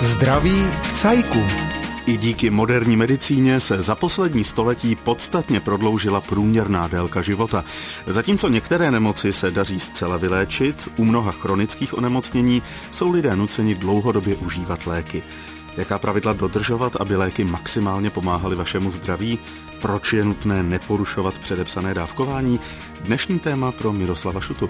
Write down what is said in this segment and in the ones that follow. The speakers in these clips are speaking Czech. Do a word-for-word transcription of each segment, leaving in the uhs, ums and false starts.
Zdraví v cajku. I díky moderní medicíně se za poslední století podstatně prodloužila průměrná délka života. Zatímco některé nemoci se daří zcela vyléčit, u mnoha chronických onemocnění jsou lidé nuceni dlouhodobě užívat léky. Jaká pravidla dodržovat, aby léky maximálně pomáhaly vašemu zdraví? Proč je nutné neporušovat předepsané dávkování? Dnešní téma pro Miroslava Šutu.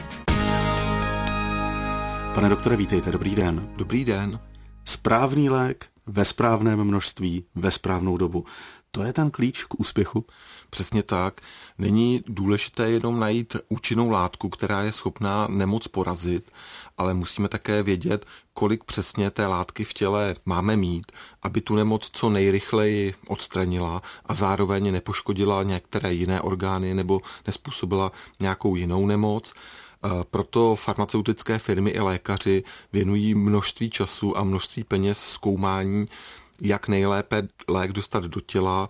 Pane doktore, vítejte, dobrý den. Dobrý den. Správný lék ve správném množství, ve správnou dobu. To je ten klíč k úspěchu? Přesně tak. Není důležité jenom najít účinnou látku, která je schopná nemoc porazit, ale musíme také vědět, kolik přesně té látky v těle máme mít, aby tu nemoc co nejrychleji odstranila a zároveň nepoškodila některé jiné orgány nebo nespůsobila nějakou jinou nemoc. Proto farmaceutické firmy i lékaři věnují množství času a množství peněz zkoumání, jak nejlépe lék dostat do těla,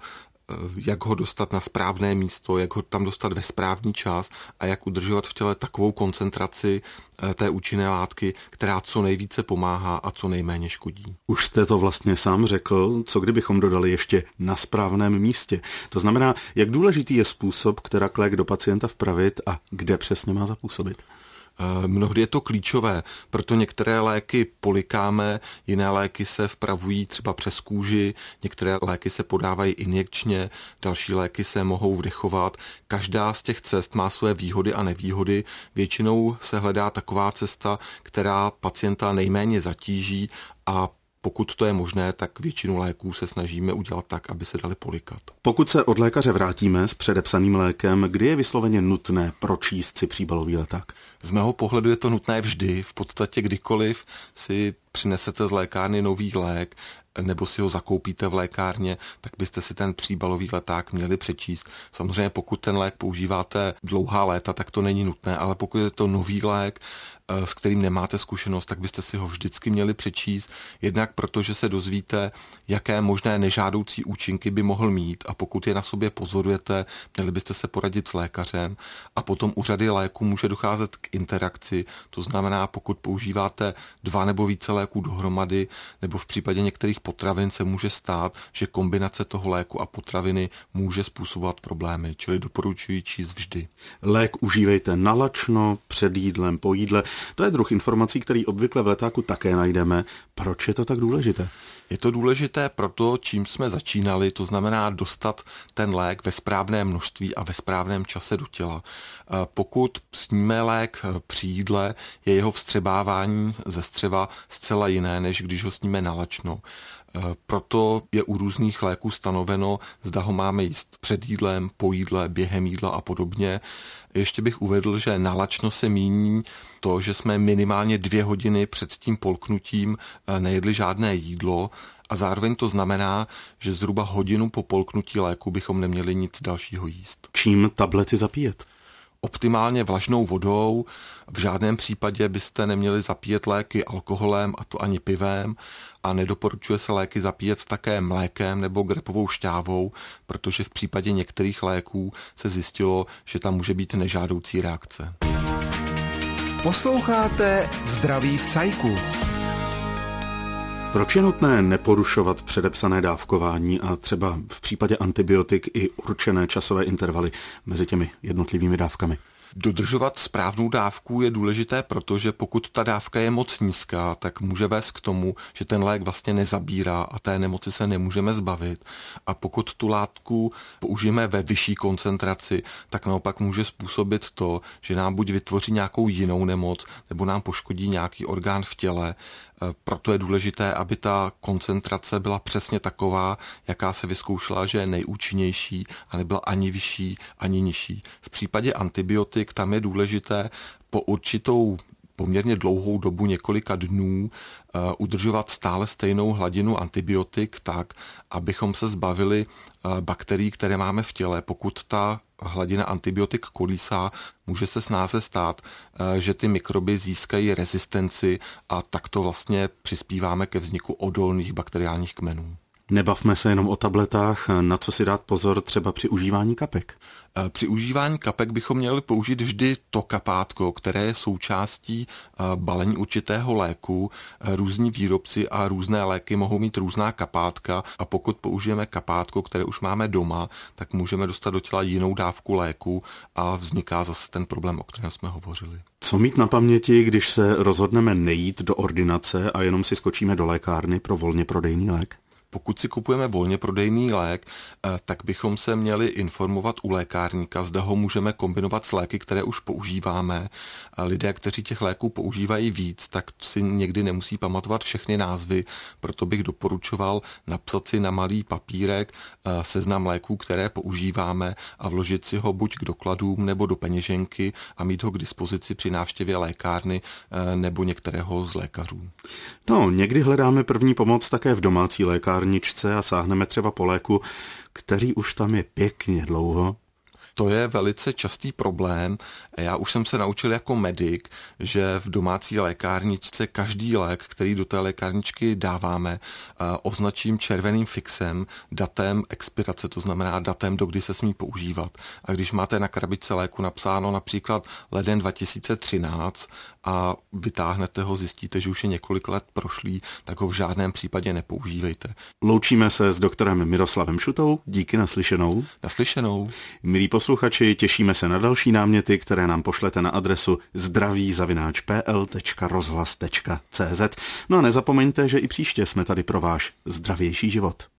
jak ho dostat na správné místo, jak ho tam dostat ve správný čas a jak udržovat v těle takovou koncentraci té účinné látky, která co nejvíce pomáhá a co nejméně škodí. Už jste to vlastně sám řekl, co kdybychom dodali ještě na správném místě. To znamená, jak důležitý je způsob, kterak lék do pacienta vpravit a kde přesně má zapůsobit. Mnohdy je to klíčové, proto některé léky polikáme, jiné léky se vpravují třeba přes kůži, některé léky se podávají injekčně, další léky se mohou vdechovat. Každá z těch cest má své výhody a nevýhody. Většinou se hledá taková cesta, která pacienta nejméně zatíží a pokud to je možné, tak většinu léků se snažíme udělat tak, aby se dali polikat. Pokud se od lékaře vrátíme s předepsaným lékem, kdy je vysloveně nutné pročíst si příbalový leták? Z mého pohledu je to nutné vždy, v podstatě kdykoliv si přinesete z lékárny nový lék, nebo si ho zakoupíte v lékárně, tak byste si ten příbalový leták měli přečíst. Samozřejmě pokud ten lék používáte dlouhá léta, tak to není nutné, ale pokud je to nový lék, s kterým nemáte zkušenost, tak byste si ho vždycky měli přečíst, jednak protože se dozvíte, jaké možné nežádoucí účinky by mohl mít a pokud je na sobě pozorujete, měli byste se poradit s lékařem a potom u řady léků může docházet k interakci, to znamená, pokud používáte dva nebo více léků dohromady, nebo v případě některých potravin se může stát, že kombinace toho léku a potraviny může způsobovat problémy, čili doporučuji číst vždy. Lék užívejte nalačno, před jídlem, po jídle. To je druh informací, který obvykle v letáku také najdeme. Proč je to tak důležité? Je to důležité proto, čím jsme začínali, to znamená dostat ten lék ve správném množství a ve správném čase do těla. Pokud sníme lék při jídle, je jeho vstřebávání ze střeva zcela jiné, než když ho sníme nalačno. Proto je u různých léků stanoveno, zda ho máme jíst před jídlem, po jídle, během jídla a podobně. Ještě bych uvedl, že nalačno se míní to, že jsme minimálně dvě hodiny před tím polknutím nejedli žádné jídlo a zároveň to znamená, že zhruba hodinu po polknutí léku bychom neměli nic dalšího jíst. Čím tablety zapíjet? Optimálně vlažnou vodou, v žádném případě byste neměli zapíjet léky alkoholem, a to ani pivem, a nedoporučuje se léky zapíjet také mlékem nebo grapovou šťávou, protože v případě některých léků se zjistilo, že tam může být nežádoucí reakce. Posloucháte Zdraví v cajku. Proč je nutné neporušovat předepsané dávkování a třeba v případě antibiotik i určené časové intervaly mezi těmi jednotlivými dávkami? Dodržovat správnou dávku je důležité, protože pokud ta dávka je moc nízká, tak může vést k tomu, že ten lék vlastně nezabírá a té nemoci se nemůžeme zbavit. A pokud tu látku použijeme ve vyšší koncentraci, tak naopak může způsobit to, že nám buď vytvoří nějakou jinou nemoc, nebo nám poškodí nějaký orgán v těle. Proto je důležité, aby ta koncentrace byla přesně taková, jaká se vyzkoušela, že je nejúčinnější a nebyla ani vyšší, ani nižší. V případě antibiotik tam je důležité po určitou poměrně dlouhou dobu, několika dnů, udržovat stále stejnou hladinu antibiotik tak, abychom se zbavili bakterií, které máme v těle. Pokud ta hladina antibiotik kolísá, může se snáze stát, že ty mikroby získají rezistenci a takto vlastně přispíváme ke vzniku odolných bakteriálních kmenů. Nebavme se jenom o tabletách, na co si dát pozor třeba při užívání kapek. Při užívání kapek bychom měli použít vždy to kapátko, které je součástí balení určitého léku. Různí výrobci a různé léky mohou mít různá kapátka a pokud použijeme kapátko, které už máme doma, tak můžeme dostat do těla jinou dávku léku a vzniká zase ten problém, o kterém jsme hovořili. Co mít na paměti, když se rozhodneme nejít do ordinace a jenom si skočíme do lékárny pro volně prodejný lék? Pokud si kupujeme volně prodejný lék, tak bychom se měli informovat u lékárníka, zda ho můžeme kombinovat s léky, které už používáme. Lidé, kteří těch léků používají víc, tak si někdy nemusí pamatovat všechny názvy, proto bych doporučoval napsat si na malý papírek seznam léků, které používáme a vložit si ho buď k dokladům nebo do peněženky a mít ho k dispozici při návštěvě lékárny nebo některého z lékařů. No, někdy hledáme první pomoc také v domácí lékárně a sáhneme třeba po léku, který už tam je pěkně dlouho. To je velice častý problém. Já už jsem se naučil jako medic, že v domácí lékárničce každý lék, který do té lékárničky dáváme, označím červeným fixem, datem expirace, to znamená datem, do kdy se smí používat. A když máte na krabičce léku napsáno například leden dva tisíce třináct a vytáhnete ho, zjistíte, že už je několik let prošlý, tak ho v žádném případě nepoužívejte. Loučíme se s doktorem Miroslavem Šutou, díky naslyšenou. Naslyšenou. Milí posluchači, těšíme se na další náměty, které nám pošlete na adresu zdraví zavináč p l tečka rozhlas tečka c z. No a nezapomeňte, že i příště jsme tady pro váš zdravější život.